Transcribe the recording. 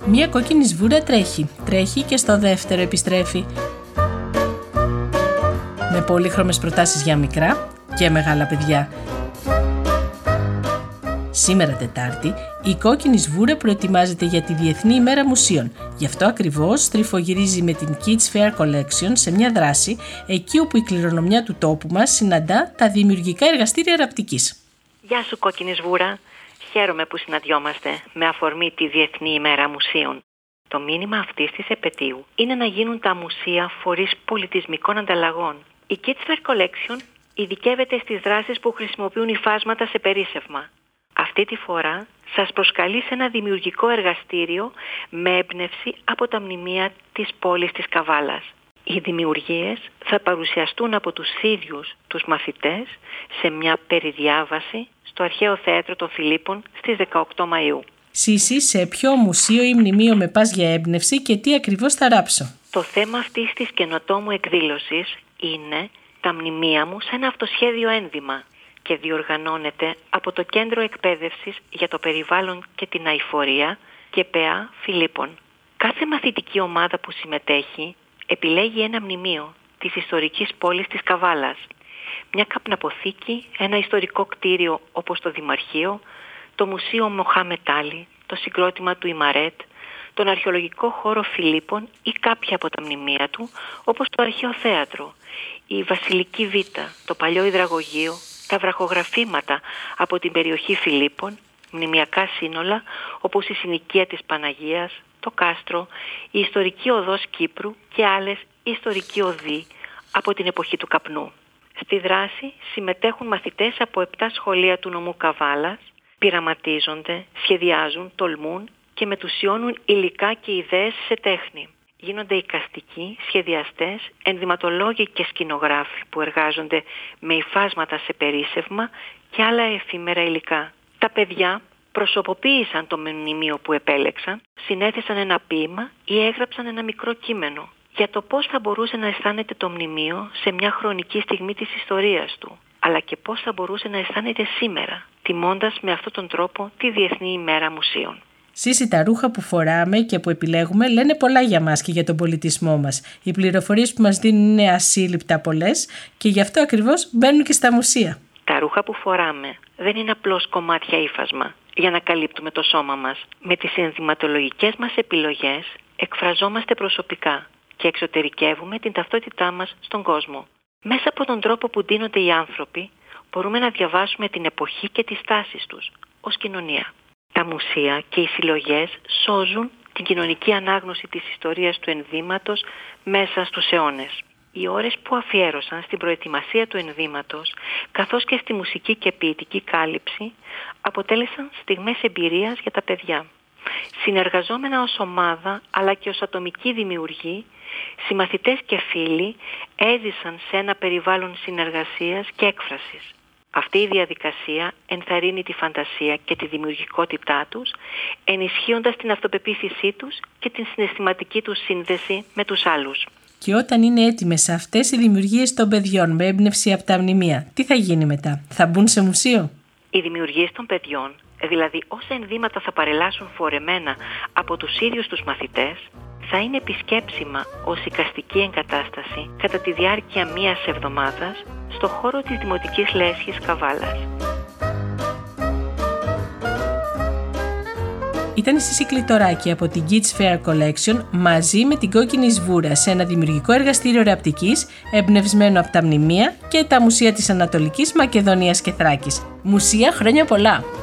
Μία κόκκινη σβούρα τρέχει και στο δεύτερο επιστρέφει. Με πολύχρωμες προτάσεις για μικρά και μεγάλα παιδιά. Σήμερα Τετάρτη, η κόκκινη σβούρα προετοιμάζεται για τη Διεθνή ημέρα μουσείων. Γι' αυτό ακριβώς στριφογυρίζει με την Kids Fair Collection σε μια δράση εκεί όπου η κληρονομιά του τόπου μας συναντά τα δημιουργικά εργαστήρια ραπτικής. Γεια σου κόκκινη σβούρα. Χαίρομαι που συναντιόμαστε με αφορμή τη Διεθνή ημέρα μουσείων. Το μήνυμα αυτής της επετείου είναι να γίνουν τα μουσεία φορείς πολιτισμικών ανταλλαγών. Η Kids Fair Collection ειδικεύεται στις δράσεις που χρησιμοποιούν υφάσματα σε περίσσευμα. Αυτή τη φορά σας προσκαλεί σε ένα δημιουργικό εργαστήριο με έμπνευση από τα μνημεία της πόλης της Καβάλας. Οι δημιουργίες θα παρουσιαστούν από τους ίδιους τους μαθητές σε μια περιδιάβαση στο Αρχαίο Θέατρο των Φιλίππων στις 18 Μαΐου. Σύση, σε ποιο μουσείο ή μνημείο με πας για έμπνευση και τι ακριβώς θα ράψω? Το θέμα αυτής της καινοτόμου εκδήλωσης είναι τα μνημεία μου σε ένα αυτοσχέδιο ένδυμα και διοργανώνεται από το Κέντρο Εκπαίδευσης για το Περιβάλλον και την Αειφορία και ΠΑ Φιλίππων. Κάθε μαθητική ομάδα που συμμετέχει επιλέγει ένα μνημείο της ιστορικής πόλης της Καβάλας. Μια καπναποθήκη, ένα ιστορικό κτίριο όπως το Δημαρχείο, το Μουσείο Μοχάμετ Άλι, το συγκρότημα του Ιμαρέτ, τον αρχαιολογικό χώρο Φιλίππων ή κάποια από τα μνημεία του, όπως το Αρχαίο Θέατρο, η Βασιλική Β, το παλιό υδραγωγείο, τα βραχογραφήματα από την περιοχή Φιλίππων, μνημιακά σύνολα όπως η συνοικία της Παναγίας, το κάστρο, η ιστορική οδός Κύπρου και άλλες ιστορικοί οδοί από την εποχή του καπνού. Στη δράση συμμετέχουν μαθητές από 7 σχολεία του νομού Καβάλας, πειραματίζονται, σχεδιάζουν, τολμούν και μετουσιώνουν υλικά και ιδέες σε τέχνη. Γίνονται εικαστικοί, σχεδιαστές, ενδυματολόγοι και σκηνογράφοι που εργάζονται με υφάσματα σε περίσσευμα και άλλα εφήμερα υλικά. Τα παιδιά προσωποποίησαν το μνημείο που επέλεξαν, συνέθεσαν ένα ποίημα ή έγραψαν ένα μικρό κείμενο για το πώς θα μπορούσε να αισθάνεται το μνημείο σε μια χρονική στιγμή της ιστορίας του, αλλά και πώς θα μπορούσε να αισθάνεται σήμερα, τιμώντας με αυτόν τον τρόπο τη Διεθνή ημέρα μουσείων. Σύση, τα ρούχα που φοράμε και που επιλέγουμε λένε πολλά για μας και για τον πολιτισμό μας. Οι πληροφορίες που μας δίνουν είναι ασύλληπτα πολλές και γι' αυτό ακριβώς μπαίνουν και στα μουσεία. Τα ρούχα που φοράμε δεν είναι απλώς κομμάτια ύφασμα για να καλύπτουμε το σώμα μας. Με τις ενδυματολογικές μας επιλογές εκφραζόμαστε προσωπικά και εξωτερικεύουμε την ταυτότητά μας στον κόσμο. Μέσα από τον τρόπο που ντύνονται οι άνθρωποι μπορούμε να διαβάσουμε την εποχή και τις τάσεις τους ως κοινωνία. Τα μουσεία και οι συλλογές σώζουν την κοινωνική ανάγνωση της ιστορίας του ενδύματος μέσα στους αιώνες. Οι ώρες που αφιέρωσαν στην προετοιμασία του ενδύματος, καθώς και στη μουσική και ποιητική κάλυψη, αποτέλεσαν στιγμές εμπειρίας για τα παιδιά. Συνεργαζόμενα ως ομάδα, αλλά και ως ατομικοί δημιουργοί, συμμαθητές και φίλοι έζησαν σε ένα περιβάλλον συνεργασίας και έκφρασης. Αυτή η διαδικασία ενθαρρύνει τη φαντασία και τη δημιουργικότητά τους, ενισχύοντας την αυτοπεποίθησή τους και την συναισθηματική τους σύνδεση με τους άλλους. Και όταν είναι έτοιμες αυτές οι δημιουργίες των παιδιών με έμπνευση από τα μνημεία, τι θα γίνει μετά? Θα μπουν σε μουσείο? Οι δημιουργίες των παιδιών, δηλαδή όσα ενδύματα θα παρελάσουν φορεμένα από τους ίδιους τους μαθητές, θα είναι επισκέψιμα ως εικαστική εγκατάσταση κατά τη διάρκεια μιας εβδομάδας στο χώρο της Δημοτικής Λέσχης Καβάλας. Ήταν η Σύση Κλειτοράκη από την Kids Fair Collection μαζί με την Κόκκινη Σβούρα σε ένα δημιουργικό εργαστήριο ραπτικής εμπνευσμένο από τα μνημεία και τα μουσεία της Ανατολικής Μακεδονίας και Θράκης. Μουσεία, χρόνια πολλά!